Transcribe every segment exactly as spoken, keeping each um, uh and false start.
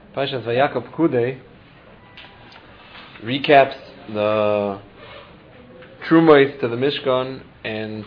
Parshas Vayakov Kudei recaps the Trumos to the Mishkan and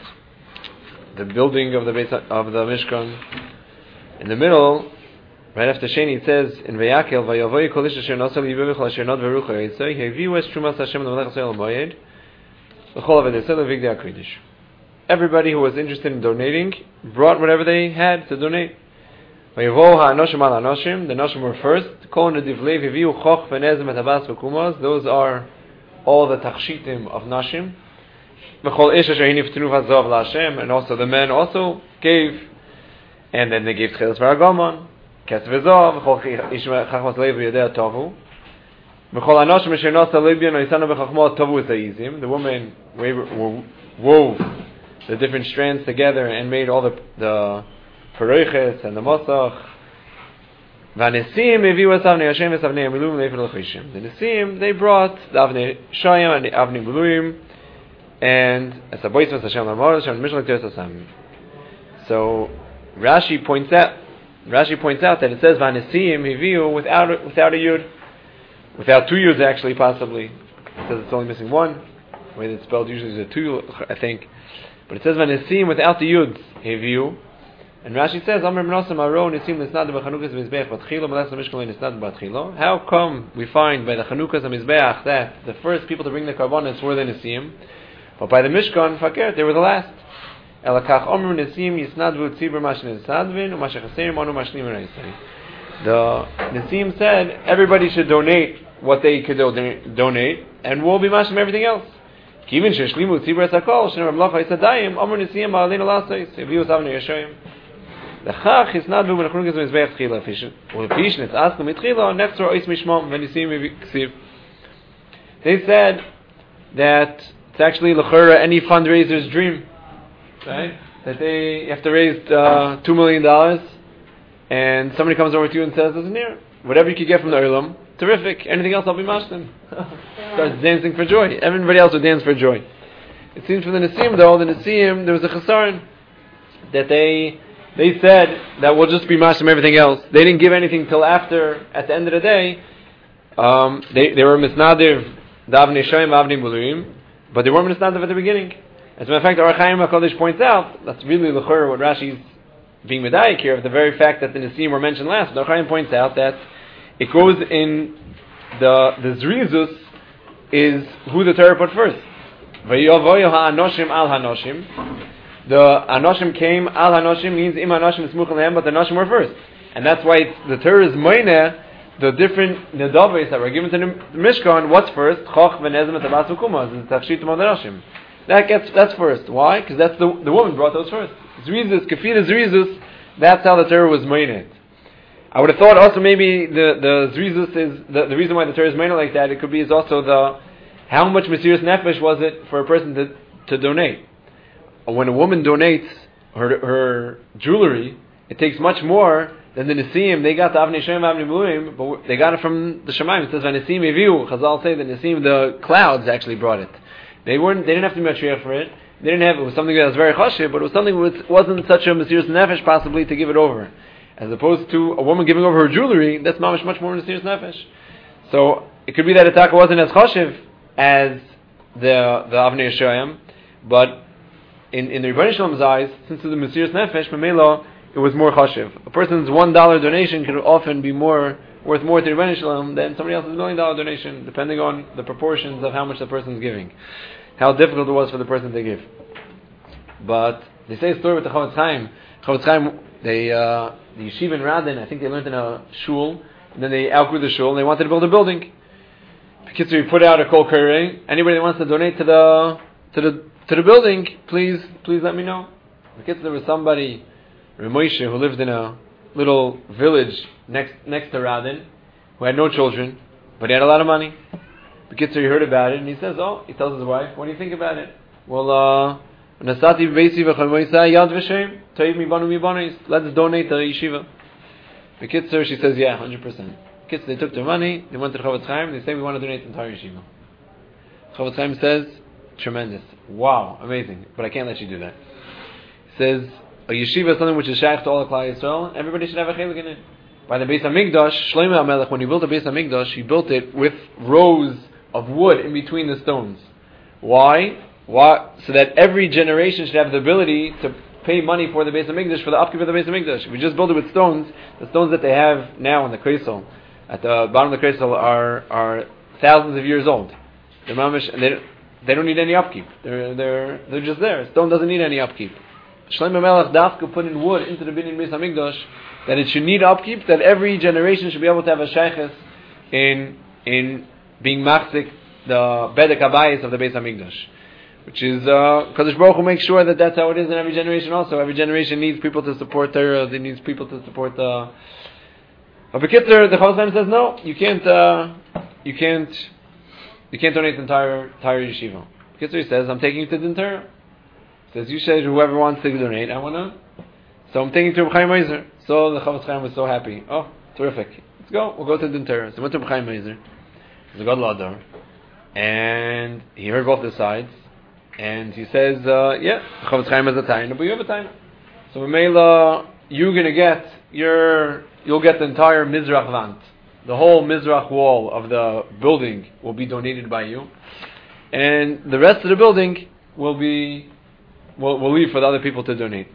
the building of the Beis, of the Mishkan. In the middle, right after Sheni, it says in Vayakel, Vayavoy Kol Ish Asher Nosel Yivivich Asher Nod Verucha Yitzay Heviu Es Trumas Hashem L'Melech Yisrael Moed L'Chol Aved Yisrael L'Vigdei HaKodesh. Everybody who was interested in donating brought whatever they had to donate. Vayavo HaAnoshim Al HaNoshim, the Noshim were first. Kol Nedivlei Heviu Choch V'Nezem Et Habas V'Kumos, those are all the Tachshitim of Noshim. V'Chol Ish Asher Hiniftenu V'Zov L'Hashem, and also the men also gave, and then they gave Tcheles V'Argamon. Kes v'zov, v'chol ishma chachmas leiv v'yadei tovu. V'chol anoshim asher nosa libyan oisanu b'chachmot tovu zayizim. The woman wove the different strands together and made all the the peroiches and the mosach. V'anesim eviu es avnei Hashem es avnei amiluim leifel l'chishim. The nesim, they brought the avnei shayim and the avnei miluim and es abois vas Hashem l'mor Hashem mishloch teres asam. So Rashi points out Rashi points out that it says Vanesim Hiviu without without a yud, without two yuds actually possibly. It says it's only missing one. The way that it's spelled usually is a two, I think, but it says Vanesim without the yuds Hiviu, and Rashi says Amar B'Nosam Aro Nesim Nisnad B'Chanukas Mizbeach Batchilo Malas Mishkalei Nisnad Batchilo. How come we find by the Chanukas Mizbeach that the first people to bring the karbonos were the Nesim, but by the Mishkan Fakir they were the last? Elakach Omru Nesim Yisnadvu Tzibur Mashin Nesadvin Umashachasir Manu Mashlim Reisai. The Nesim said everybody should donate what they could do- donate, and we'll be mashlim everything else. Kivin Sheshlimu Tzibur Esakol Shnei Ramlacha Yisadayim Omru Nesim Ma'alin Alasais Eviu Savnei Yeshayim. Lechach Yisnadvu Menachnukas Mizbeach Tchila Fishin Ulefish Netzasku Mitchila Nechzor Ois Mishmom Venesim Ksiv. They said that it's actually L'chura any fundraiser's dream. Right? That they have to raise uh, two million dollars, and somebody comes over to you and says, "Listen here, whatever you could get from the Olam, terrific. Anything else, I'll be mashlim." Starts dancing for joy. Everybody else would dance for joy. It seems from the Nesim, though, the Nesim, there was a chesaron that they they said that we'll just be mashlim everything else. They didn't give anything till after, at the end of the day. Um, they they were misnadiv davnei shoyim avnei muluim, but they weren't misnadiv at the beginning. As a matter of fact, the Ohr HaChaim HaKadosh points out, that's really l'chor what Rashi's being medayik here, of the very fact that the Nesim were mentioned last. The Ohr HaChaim points out that it goes in the the Zrizus is who the Torah put first. V'yovoyo ha'anoshim al ha'noshim. The anoshim came, al ha'noshim means im ha'noshim smuch lehem, but the anoshim were first. And that's why it's, the Torah is moineh, the different nedaves that were given to the Mishkan, what's first? Choch v'nezem et abas v'kumah. It's tachshitim al anoshim. That gets that's first. Why? Because that's the the woman brought those first. Zrizus, kefira zrizus. That's how the Torah was made. I would have thought also maybe the the zrizus is the, the reason why the Torah is made like that. It could be is also the how much mesirus nefesh was it for a person to to donate. When a woman donates her her jewelry, it takes much more than the Nesim. They got the avnei shem avnei muluim, but they got it from the Shemaim. It says Nesim eviu. Chazal say the Nesim, the clouds actually brought it. They weren't. They didn't have to be matriach for it. They didn't have. It was something that was very chashiv, but it was something that wasn't such a mesirus nefesh possibly to give it over, as opposed to a woman giving over her jewelry. That's mamish much more mesirus nefesh. So it could be that Ataka wasn't as chashiv as the the avnei Yeshayim, but in in the Rebbeinu Shalom's eyes, since it was the mesirus nefesh, memela, it was more chashiv. A person's one dollar donation could often be more worth more to Rebbeinu Shalom than somebody else's million dollar donation, depending on the proportions of how much the person's giving, how difficult it was for the person to give. But they say a story with the Chofetz Chaim. Chofetz Chaim, they uh, the yeshiva in Radin, I think they learned in a shul, and then they outgrew the shul, and they wanted to build a building. So we put out a kol koreh. Anybody that wants to donate to the to the to the building, please please let me know. Because there was somebody, Ramoshe, who lived in a little village next next to Radin, who had no children, but he had a lot of money. The kid, so he heard about it, and he says, "Oh," he tells his wife, "What do you think about it?" Well, uh, nasati b'beisi v'chalmoisai yad v'shem toiv mibanu mibanis. Let's donate to the yeshiva. The kid, sir, she says, "Yeah, hundred percent." Kids, they took their money, they went to the Chofetz Chaim, they say, "We want to donate the entire yeshiva." Chofetz Chaim says, "Tremendous, wow, amazing, but I can't let you do that." He says, "A yeshiva is something which is shaykh to all the Klal Yisrael. Everybody should have a chelik in it. by the Beis HaMikdash, Shlomo HaMelech, when he built the Beis HaMikdash, he built it with rows of wood in between the stones. Why? Why? So that every generation should have the ability to pay money for the Beis HaMikdash, for the upkeep of the Beis HaMikdash. If we just build it with stones, the stones that they have now in the Kreisel, at the bottom of the Kreisel, are are thousands of years old. They're mamish, and they don't, they don't need any upkeep. They're they're they're just there. Stone doesn't need any upkeep. Shlomo Melech Dafka put in wood into the Binyan Beis HaMikdash that it should need upkeep, that every generation should be able to have a shaykhs in in being machzik the bedek habayis of the Beis HaMikdash, which is uh, Kadosh Baruch Hu makes sure that that's how it is in every generation. Also, every generation needs people to support Torah. It needs people to support the. But Bekitzer, the Chofetz Chaim says no, you can't, uh, you can't, you can't donate the entire entire yeshiva. Bekitzer, he says, I'm taking you to the Torah. He says, you said whoever wants to donate, I wanna. So I'm taking you to Reb Chaim Ozer. So the Chofetz Chaim was so happy. Oh, terrific! Let's go. We'll go to the Torah. So we went to Reb Chaim Ozer. He's a Gadol Adar, and he heard both the sides. And he says, uh, yeah, Chofetz Chaim has a taina, but you have a taina. So Mamela, you're gonna get your, you'll get the entire Mizrach Vant, the whole Mizrach wall of the building will be donated by you, and the rest of the building will be, will will leave for the other people to donate.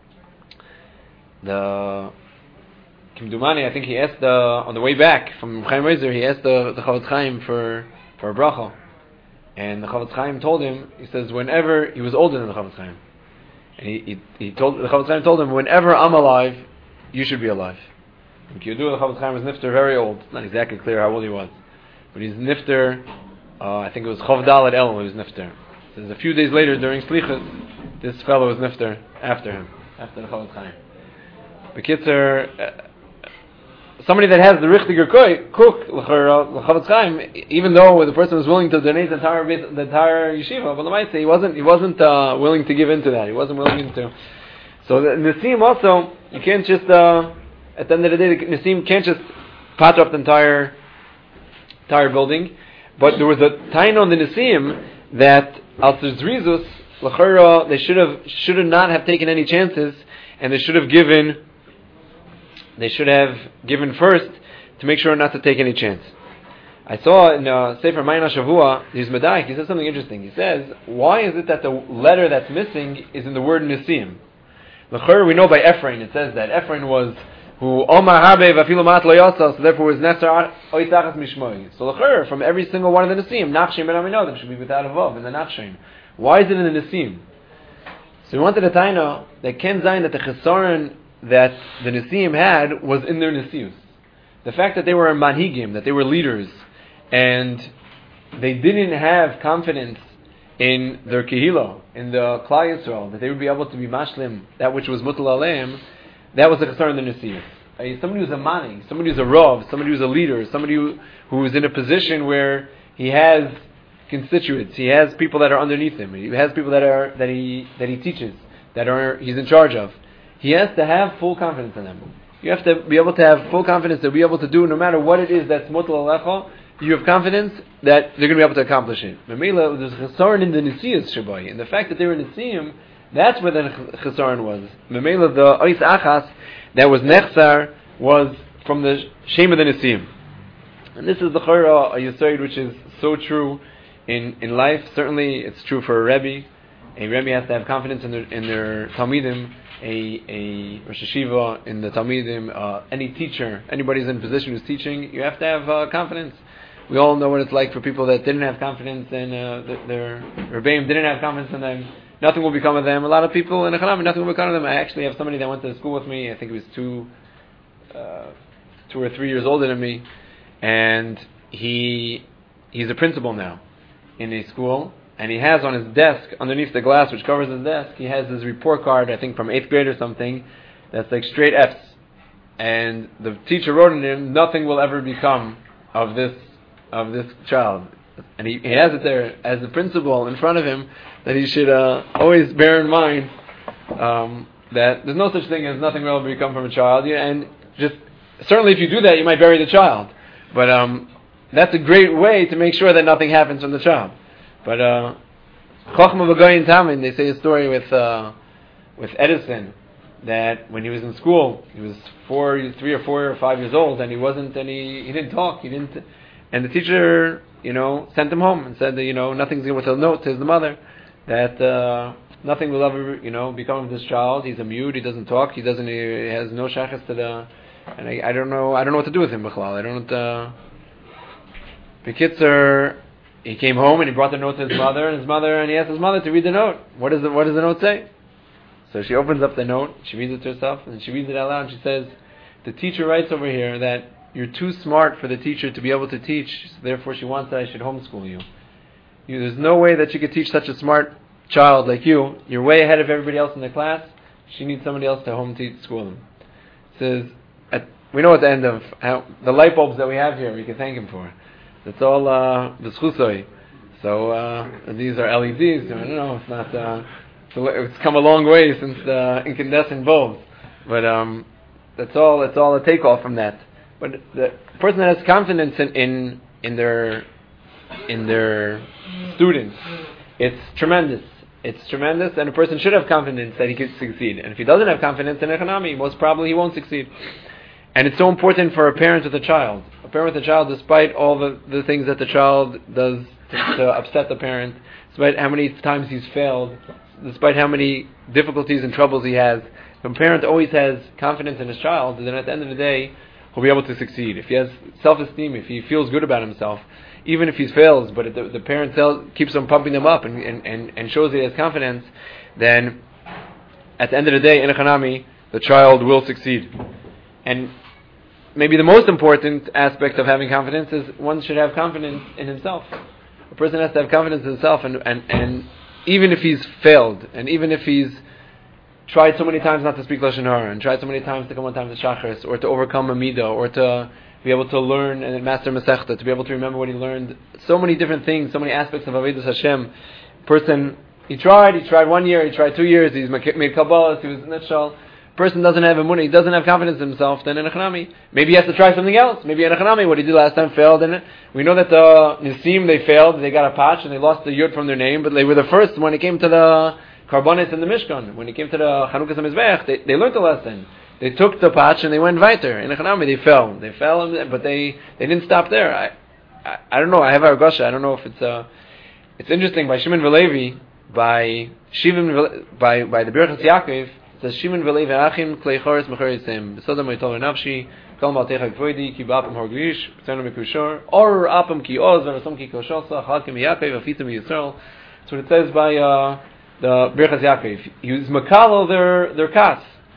The Kim Dumani, I think he asked the on the way back from Chaim Ozer, he asked the the Chofetz Chaim for for a bracha. And the Chofetz Chaim told him, he says, whenever, he was older than the Chofetz Chaim, and he, he, he told, the Chofetz Chaim told him, whenever I'm alive, you should be alive. And Kiyudu, the Chofetz Chaim was nifter very old. It's not exactly clear how old he was, but he's nifter, uh, I think it was Chov Dalet El, he was nifter. It says a few days later, during Slichas, this fellow was nifter after him, after the Chofetz Chaim. Bekitzer, uh, somebody that has the richtiger cook, the Chofetz Chaim, even though the person was willing to donate the entire the entire yeshiva, but might say he wasn't he wasn't uh, willing to give in to that. He wasn't willing to. So the Nisim also, you can't just uh, at the end of the day, the Nisim can't just patch up the entire entire building. But there was a taina on the Nisim that al Zrizus l'chara they should have should have not have taken any chances, and they should have given. They should have given first to make sure not to take any chance. I saw in uh, Sefer Ma'ayin HaShavua, he's Medaik, he says something interesting. He says, why is it that the letter that's missing is in the word Nisim? L'chor, we know by Ephraim, it says that Ephraim was who Omar Habe Vafilu Mat Lo Yasa, so therefore was Nesar Oitachas Mishmoi. So l'chor, from every single one of the Nisim, Nachshim ben Aminodim should be without a vav in the Nachshim. Why is it in the Nisim? So we wanted to taina that Ken Zayin that the Chesaron that the Nisim had was in their Nisius. The fact that they were manhigim, that they were leaders, and they didn't have confidence in their kehilo, in the Klal Yisrael, that they would be able to be mashlim, that which was mutal aleim, that was the chesar in the Nisius. Uh, somebody who's a manig, somebody who's a rov, somebody who's a leader, somebody who, who's in a position where he has constituents, he has people that are underneath him, he has people that are that he that he teaches, that are he's in charge of. He has to have full confidence in them. You have to be able to have full confidence to be able to do no matter what it is that's mutal alecha. You have confidence that they're going to be able to accomplish it. Memela, there's chesaron in the nisiyas shabai, and the fact that they were nisiyim, that's where the chesaron was. Memela, the ois achas that was nechsar was from the shame of the nisiyim, and this is the chayra a yisoid which is so true in in life. Certainly, it's true for a rebbe. A rebbe has to have confidence in their in their talmidim. A, a Rosh Hashiva in the Talmidim, uh, any teacher, anybody who's in a position who's teaching, you have to have uh, confidence. We all know what it's like for people that didn't have confidence in uh, their Rebbeim didn't have confidence in them. Nothing will become of them. A lot of people in Echanam, nothing will become of them. I actually have somebody that went to school with me. I think he was two, uh, two or three years older than me, and he he's a principal now in a school. And he has on his desk, underneath the glass which covers his desk, he has his report card, I think from eighth grade or something, that's like straight F's. And the teacher wrote in him, nothing will ever become of this of this child. And he, he has it there as the principal in front of him, that he should uh, always bear in mind um, that there's no such thing as nothing will ever become from a child. And just certainly if you do that, you might bury the child. But um, that's a great way to make sure that nothing happens from the child. But uh, Chochma v'Goyin Tamin, they say a story with uh, with Edison, that when he was in school, he was four, three or four or five years old, and he wasn't, and he, he didn't talk, he didn't, and the teacher, you know, sent him home and said that, you know, nothing's going to note to his mother that uh, nothing will ever, you know, become of this child. He's a mute. He doesn't talk. He doesn't. He has no shachas to the. And I, I don't know. I don't know what to do with him, Bichlal. I don't. Uh, Bekitzer, he came home and he brought the note to his mother, and his mother, and he asked his mother to read the note. What does the What does the note say? So she opens up the note. She reads it to herself, and she reads it out loud. And she says, "The teacher writes over here that you're too smart for the teacher to be able to teach. So therefore, she wants that I should homeschool you. you. There's no way that she could teach such a smart child like you. You're way ahead of everybody else in the class. She needs somebody else to home teach school him." It says, at, we know at the end of how the light bulbs that we have here, we can thank him for. It's all uh, b'schusoi. So uh, these are L E Ds. I don't know. It's not. Uh, it's come a long way since the incandescent bulbs, but um, that's all. That's all a takeoff from that. But the person that has confidence in, in in their in their students, it's tremendous. It's tremendous, and a person should have confidence that he could succeed. And if he doesn't have confidence in economy, most probably he won't succeed. And it's so important for a parent with a child. A parent with a child, despite all the, the things that the child does to, to upset the parent, despite how many times he's failed, despite how many difficulties and troubles he has, if a parent always has confidence in his child, then at the end of the day, he'll be able to succeed. If he has self-esteem, if he feels good about himself, even if he fails, but if the, the parent tells, keeps on pumping them up and, and, and, and shows that he has confidence, then at the end of the day, in economy, the child will succeed. And maybe the most important aspect of having confidence is one should have confidence in himself. A person has to have confidence in himself, and, and, and even if he's failed, and even if he's tried so many times not to speak Lashon Hara, and tried so many times to come on time to Shachris, or to overcome a midah, or to be able to learn and master Masechta, to be able to remember what he learned, so many different things, so many aspects of Avodas Hashem. Person, he tried, he tried one year, he tried two years, he's made Kabbalah, he was Nitshal. Person doesn't have emunah, he doesn't have confidence in himself, then in Echanami, maybe he has to try something else. Maybe in Echanami, what he did last time failed, and we know that the Nisim, they failed, they got a patch, and they lost the Yud from their name, but they were the first when it came to the Karbonis and the Mishkan. When it came to the Chanukah HaMizbech, they, they learned the lesson. They took the patch and they went weiter. In Echanami, they fell. They fell, but they, they didn't stop there. I, I I don't know, I have Argosha, I don't know if it's uh it's interesting, by Shimon Velevi, by Shimon, by, by the Birchas Yaakov, says Shimon Velevi Achim Klei Choros Mechor Yisem B'Sodom V'Yitol Nafshi Kol Maltecha Gvoidi Ki B'Apam Horglish B'Tzenu Mekushor Or Apam Ki Oz V'Rasom Ki Koshosa Chalkim Yaakov Afitim Yisrael. That's what it says by uh, the Birchas Yaakov. He was makalo their their kas,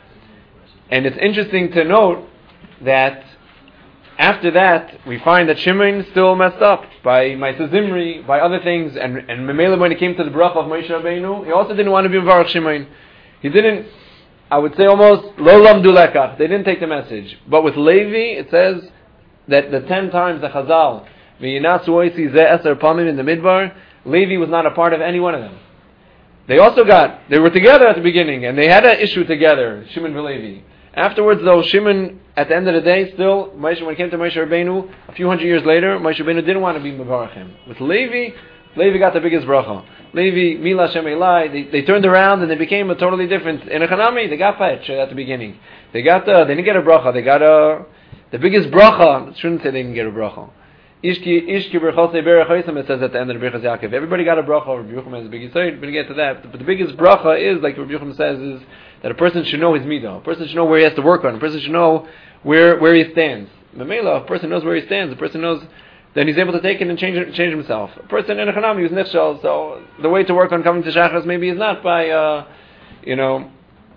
and it's interesting to note that after that we find that Shimon still messed up by Ma'aseh Zimri, by other things, and and Memela, when it came to the bracha of Moshe Rabbeinu, he also didn't want to be Mevarach Shimon. He didn't. I would say almost lo lamdu lekach. They didn't take the message. But with Levi, it says that the ten times the Chazal v'yinasu oisi zeh eser pamim in the Midbar, Levi was not a part of any one of them. They also got, they were together at the beginning, and they had an issue together, Shimon and Levi. Afterwards, though, Shimon, at the end of the day, still, Moshe, when it came to Moshe Rabbeinu, a few hundred years later, Moshe Rabbeinu didn't want to be Mevarach him. With Levi, Levi got the biggest bracha. Levi, Mila Shem Elai, they, they turned around and they became a totally different. In Echanami, they got Pach at the beginning. They got, uh, they didn't get a bracha, they got a, the biggest bracha. I shouldn't say they didn't get a bracha. Ishki Ishki Berchosei Berach Hoysam, it says at the end of the Birchas Yaakov. Everybody got a bracha. Rabbi Yochanan has a big yisoid, but to get to that. But the biggest bracha is, like Rabbi Yochanan says, is that a person should know his midah. A person should know where he has to work on. A person should know where where he stands. Memela, a person knows where he stands. A person knows, then he's able to take it and change it, change himself. A person in a chanami who's nifshal, so the way to work on coming to Shachas maybe is not by, uh, you know,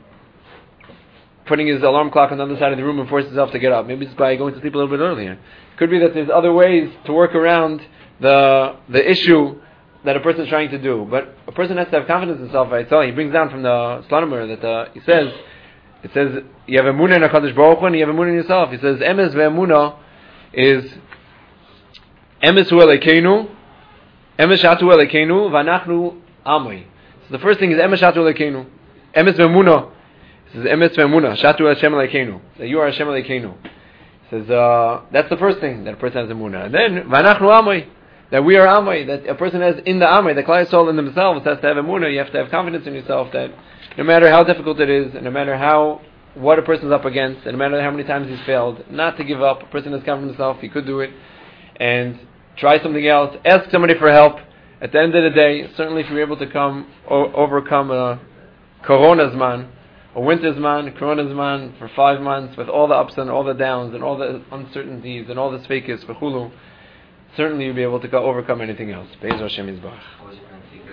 putting his alarm clock on the other side of the room and force himself to get up. Maybe it's by going to sleep a little bit earlier. Could be that there's other ways to work around the the issue that a person is trying to do. But a person has to have confidence in himself. I tell you, he brings down from the Slonimer that uh, he says, it says, you have emunah in HaKadosh Baruch Hu and you have emunah in yourself. He says, emes ve'emunah is emes hu elekeinu, emes shatu elekeinu, v'anachnu amoi. So the first thing is emes shatu elekeinu. Emes ve'emunah. He says, emes ve'emunah, shatu Hashem elekeinu. That you are Hashem elekeinu. Says uh, that's the first thing that a person has emunah, and then v'anachnu amoi. that we are Amay, that a person has in the Amay, the Klal Yisrael in themselves has to have emunah. You have to have confidence in yourself that no matter how difficult it is, and no matter how what a person's up against, and no matter how many times he's failed, not to give up. A person has confidence in himself, he could do it, and try something else, ask somebody for help. At the end of the day, certainly if you're able to come o- overcome a Corona's man, a winter's man, Corona's man for five months with all the ups and all the downs and all the uncertainties and all the fakis for Hulu, certainly you'll be able to go overcome anything else. Be'ez Hashem Yisbarach.